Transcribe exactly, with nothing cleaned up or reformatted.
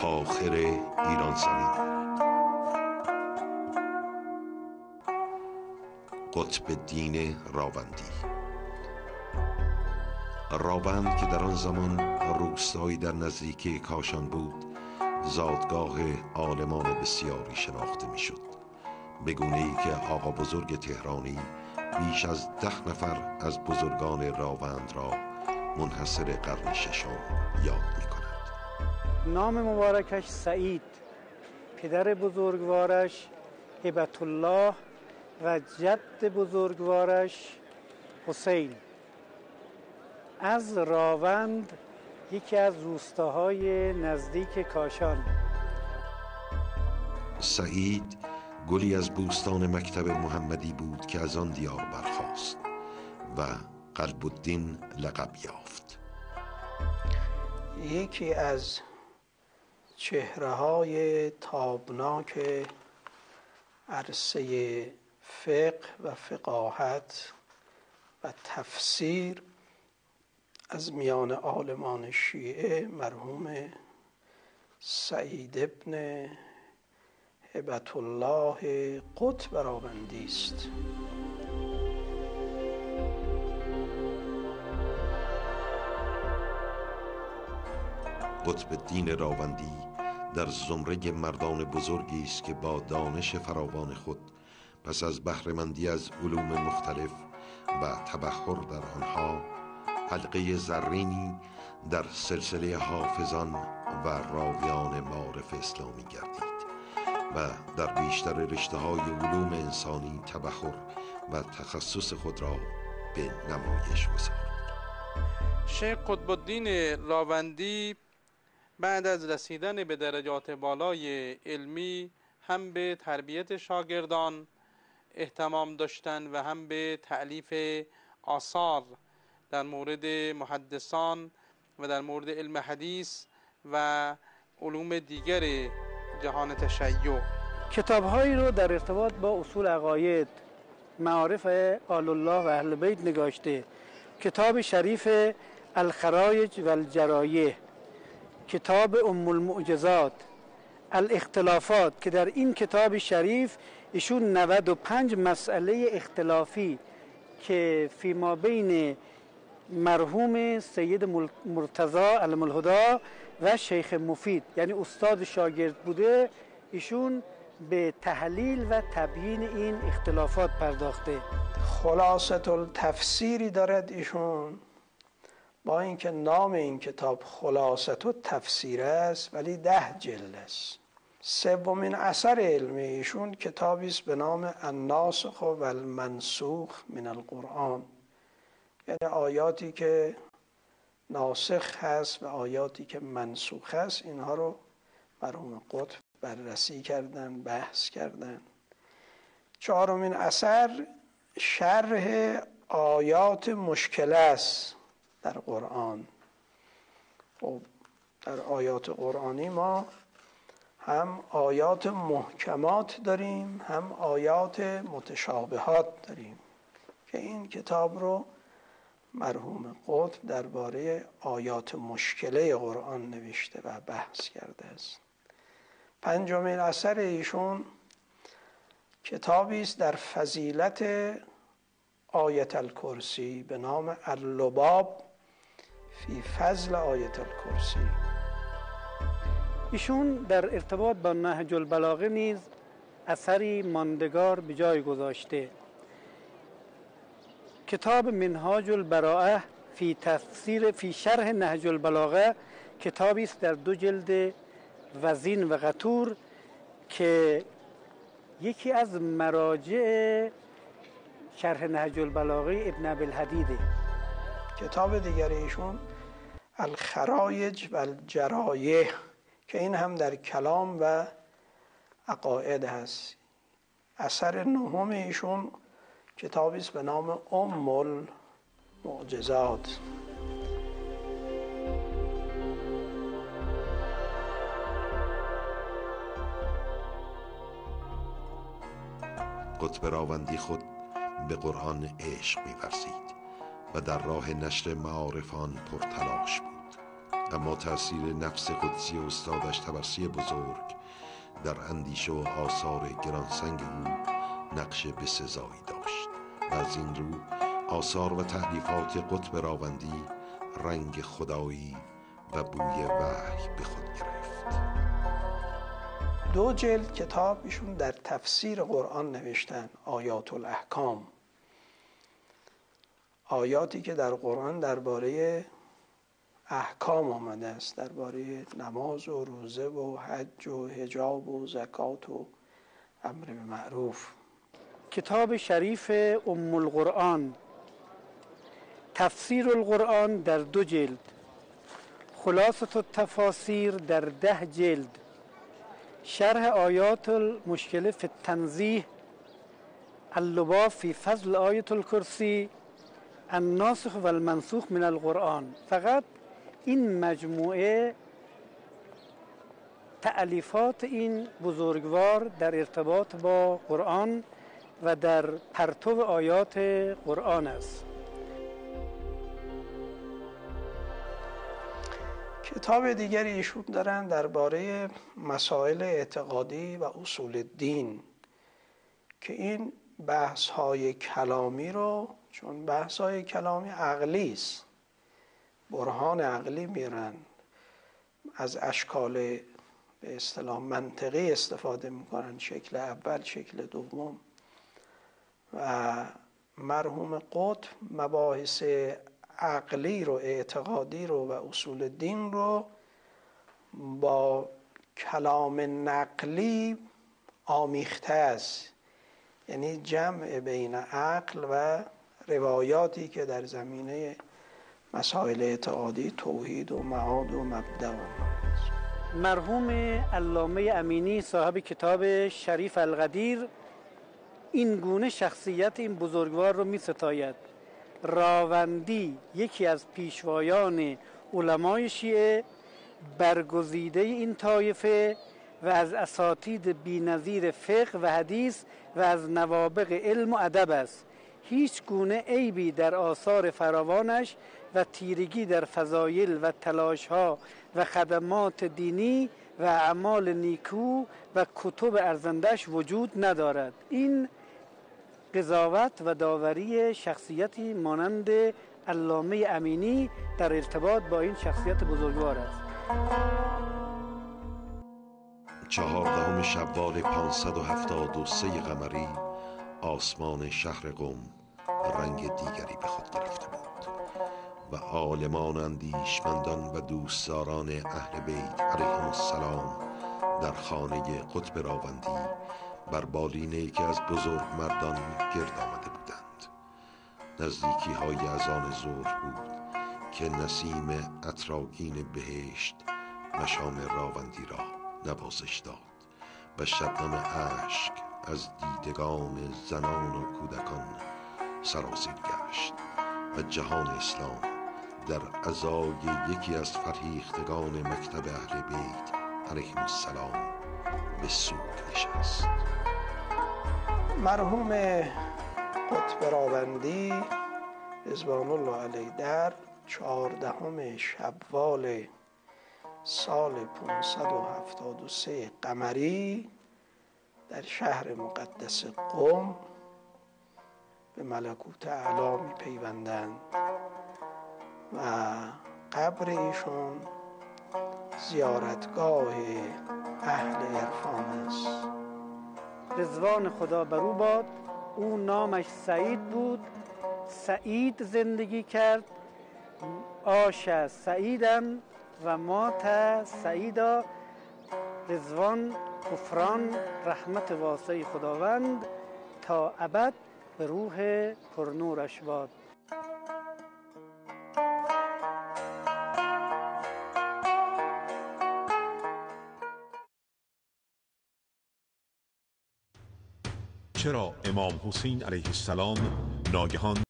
آخر ایران زمین. قطب الدین راوندی. راوند که در آن زمان روستایی در نزدیکی کاشان بود، زادگاه عالمان بسیاری شناخته میشد، به گونه‌ای که آقا بزرگ تهرانی بیش از ده نفر از بزرگان راوند را منحصر قرن ششم یاد می کند. نام مبارکش سعید، پدر بزرگوارش هبت الله و جد بزرگوارش حسین. از راوند، یکی از روستاهای نزدیک کاشان. سعید گلی از بوستان مکتب محمدی بود که از آن دیار برخاست و قلب الدین لقب یافت. یکی از چهره‌های تابناک عرصه فقه و فقاهت و تفسیر از میان عالمان شیعه مرحوم سعید ابن هبت الله قطب راوندی است. قطب الدین راوندی در زمره مردان بزرگی است که با دانش فراوان خود پس از بهره‌مندی از علوم مختلف و تبحر در آنها، حلقه زرینی در سلسله حافظان و راویان معارف اسلامی گردید و در بیشتر رشته‌های علوم انسانی تبحر و تخصص خود را به نمایش گذارد. شیخ قطب الدین راوندی بعد از رسیدن به درجات بالای علمی هم به تربیت شاگردان اهتمام داشتن و هم به تألیف آثار در مورد محدثان و در مورد علم حدیث و علوم دیگر جهان تشیع. کتاب‌هایی رو در ارتباط با اصول عقاید، معارف آل الله و اهل بیت نگاشته. کتاب شریف الخرایج و الجرایح، کتاب ام المعجزات، الاختلافات، که در این کتاب شریف ایشون نود و پنج مسئله اختلافی که فیما بین مرحوم سید مرتضی علم الهدی و شیخ مفید، یعنی استاد شاگرد بوده، ایشون به تحلیل و تبیین این اختلافات پرداخته. خلاصه التفسیری دارد ایشون، با اینکه نام این کتاب خلاصه التفسیر است ولی ده جلد است. سومین اثر علمی ایشون کتابی است به نام الناسخ و المنسوخ من القرآن، یعنی آیاتی که ناسخ هست و آیاتی که منسوخ هست، اینها رو مرحوم قطب بررسی کردن، بحث کردن. چهارمین اثر شرح آیات مشکل است در قرآن. خب در آیات قرآنی ما هم آیات محکمات داریم، هم آیات متشابهات داریم که این کتاب رو مرحوم قطب درباره آیات مشکله قرآن نوشته و بحث کرده است. پنجمین اثر ایشون کتابی است در فضیلت آیت الکرسی به نام اللباب فی فضل آیت الکرسی. ایشون در ارتباط با نهج البلاغه نیز اثری ماندگار به جای گذاشته. کتاب منهاج البراءه فی تفسیر فی شرح نهج البلاغه، کتابی است در دو جلد وزین و قطور که یکی از مراجع شرح نهج البلاغه ابن ابی الحدیده. کتاب دیگر ایشون الخرایج و الجرایح که این هم در کلام و عقاید هست. اثر نهم ایشون کتابی است به نام ام المعجزات. قطب راوندی خود به قرآن عشق می‌ورزید و در راه نشر معارف آن پرتلاش بود. اما تأثیر نفس قدسی استادش طبرسی بزرگ در اندیشه و آثار گرانسنگ او نقش بسزایی داشت و از این رو آثار و تألیفات قطب راوندی رنگ خدایی و بوی وحی به خود گرفت. دو جلد کتاب ایشون در تفسیر قرآن نوشتن، آیات الاحکام، آیاتی که در قرآن درباره احکام آمده است، درباره نماز و روزه و حج و حجاب و زکات و امر به معروف. کتاب شریف ام القرآن، تفسیر القرآن در دو جلد، خلاصة التفاسیر در ده جلد، شرح آیات المشکله فی التنزیه، اللباب فی فضل آیت الکرسی، الناسخ و المنسوخ من القرآن. فقط این مجموعه تألیفات این بزرگوار در ارتباط با قرآن و در پرتو آیات قرآن است. کتاب دیگری ایشون دارن درباره مسائل اعتقادی و اصول الدین که این بحث های کلامی رو، چون بحث های کلامی عقلی است، برهان عقلی میرن، از اشکال به اصطلاح منطقی استفاده میکنن، شکل اول، شکل دوم، و مرحوم قطب مباحث عقلی رو، اعتقادی رو و اصول دین رو با کلام نقلی آمیخته است، یعنی جمع بین عقل و روایاتی که در زمینه مسائل اعتقادی، توحید و معاد و مبدأ. مرحوم علامه امینی صاحب کتاب شریف القدیر این گونه شخصیت این بزرگوار رو می ستاید: راوندی یکی از پیشوایان علمای شیعه، برگزیده این طایفه و از اساتید بی‌نظیر فقه و حدیث و از نوابغ علم و ادب است. هیچ گونه عیبی در آثار فراوانش و تیرگی در فضایل و تلاش‌ها و خدمات دینی و اعمال نیکو و کتب ارزندش وجود ندارد. این قضاوت و داوری شخصیتی مانند علامه امینی در ارتباط با این شخصیت بزرگوار است. چهاردهم شوال پانصد و هفتاد و سه قمری آسمان شهر قم رنگ دیگری به خود گرفته بود و عالمان اندیشمندان و دوستداران اهل بیت علیهم السلام در خانه قطب راوندی بر بالینه‌ای که از بزرگ مردان گرد آمده بودند. نزدیکی های اذان ظهر بود که نسیم عطرآگین بهشت مشام راوندی را نوازش داد و شبنم اشک از دیدگان زنان و کودکان سرازیر گشت و جهان اسلام در ازای یکی از فرهیختگان مکتب اهل بیت علیهم السلام به سوگ نشست. مرحوم قطب راوندی رضوان الله علیه در چهاردهم شوال سال پانصد و هفتاد و سه قمری در شهر مقدس قم به ملکوت اعلی می پیوندند و قبر ایشون زیارتگاه اهل عرفان است. رضوان خدا بر او باد. او نامش سعید بود، سعید زندگی کرد، عاش سعیداً و مات سعیدا. رضوان، غفران، رحمت واسع خداوند تا ابد به روح پرنورش باد. چرا امام حسین علیه السلام ناگهان